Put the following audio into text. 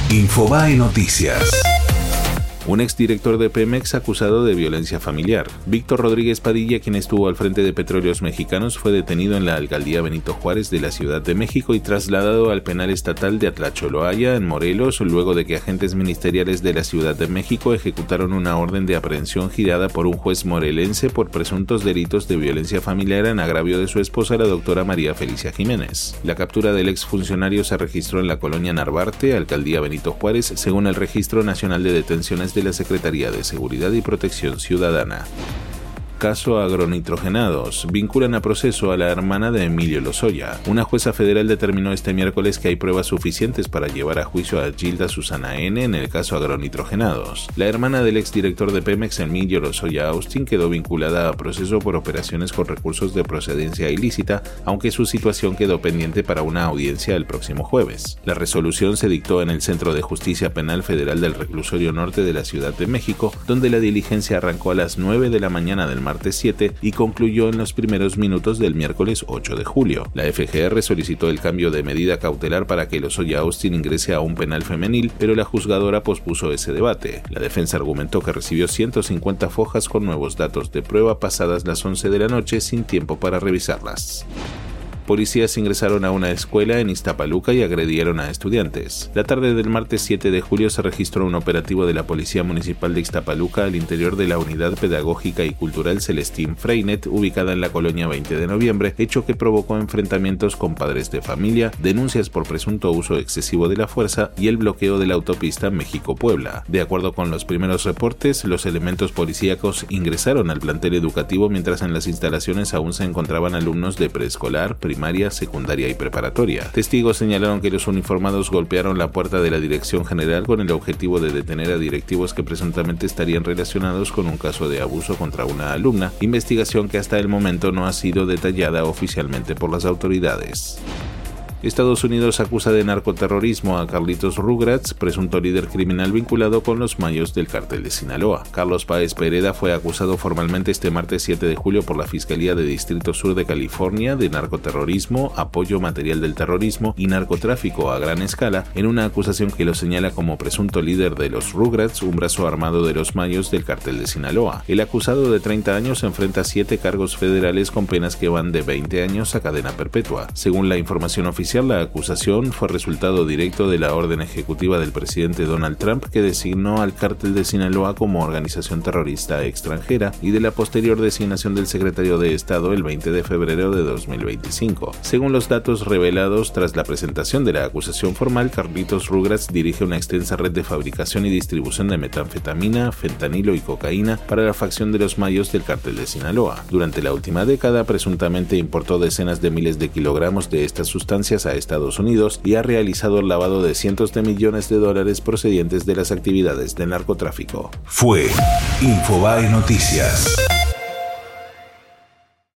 Infobae Noticias. Un exdirector de Pemex acusado de violencia familiar. Víctor Rodríguez Padilla, quien estuvo al frente de Petróleos Mexicanos, fue detenido en la alcaldía Benito Juárez de la Ciudad de México y trasladado al penal estatal de Atlacholoaya, en Morelos, luego de que agentes ministeriales de la Ciudad de México ejecutaron una orden de aprehensión girada por un juez morelense por presuntos delitos de violencia familiar en agravio de su esposa, la doctora María Felicia Jiménez. La captura del exfuncionario se registró en la colonia Narvarte, alcaldía Benito Juárez, según el Registro Nacional de Detenciones de la Secretaría de Seguridad y Protección Ciudadana. Caso agronitrogenados. Vinculan a proceso a la hermana de Emilio Lozoya. Una jueza federal determinó este miércoles que hay pruebas suficientes para llevar a juicio a Gilda Susana N. en el caso agronitrogenados. La hermana del exdirector de Pemex, Emilio Lozoya Austin, quedó vinculada a proceso por operaciones con recursos de procedencia ilícita, aunque su situación quedó pendiente para una audiencia el próximo jueves. La resolución se dictó en el Centro de Justicia Penal Federal del Reclusorio Norte de la Ciudad de México, donde la diligencia arrancó a las 9 de la mañana del martes 7 y concluyó en los primeros minutos del miércoles 8 de julio. La FGR solicitó el cambio de medida cautelar para que Lozoya Austin ingrese a un penal femenil, pero la juzgadora pospuso ese debate. La defensa argumentó que recibió 150 fojas con nuevos datos de prueba pasadas las 11 de la noche sin tiempo para revisarlas. Policías ingresaron a una escuela en Iztapaluca y agredieron a estudiantes. La tarde del martes 7 de julio se registró un operativo de la Policía Municipal de Iztapaluca al interior de la Unidad Pedagógica y Cultural Celestín Freinet, ubicada en la colonia 20 de noviembre, hecho que provocó enfrentamientos con padres de familia, denuncias por presunto uso excesivo de la fuerza y el bloqueo de la autopista México-Puebla. De acuerdo con los primeros reportes, los elementos policíacos ingresaron al plantel educativo mientras en las instalaciones aún se encontraban alumnos de preescolar, primaria, secundaria y preparatoria. Testigos señalaron que los uniformados golpearon la puerta de la Dirección General con el objetivo de detener a directivos que presuntamente estarían relacionados con un caso de abuso contra una alumna, investigación que hasta el momento no ha sido detallada oficialmente por las autoridades. Estados Unidos acusa de narcoterrorismo a Carlitos Rugrats, presunto líder criminal vinculado con los Mayos del Cártel de Sinaloa. Carlos Páez Pereda fue acusado formalmente este martes 7 de julio por la Fiscalía de Distrito Sur de California de narcoterrorismo, apoyo material del terrorismo y narcotráfico a gran escala, en una acusación que lo señala como presunto líder de los Rugrats, un brazo armado de los Mayos del Cártel de Sinaloa. El acusado de 30 años enfrenta 7 cargos federales con penas que van de 20 años a cadena perpetua. Según la información oficial, la acusación fue resultado directo de la orden ejecutiva del presidente Donald Trump, que designó al Cártel de Sinaloa como organización terrorista extranjera, y de la posterior designación del secretario de Estado el 20 de febrero de 2025. Según los datos revelados tras la presentación de la acusación formal, Carlitos Rugrats dirige una extensa red de fabricación y distribución de metanfetamina, fentanilo y cocaína para la facción de los Mayos del Cártel de Sinaloa. Durante la última década, presuntamente importó decenas de miles de kilogramos de estas sustancias a Estados Unidos y ha realizado el lavado de cientos de millones de dólares procedentes de las actividades de narcotráfico. Fue Infobae Noticias.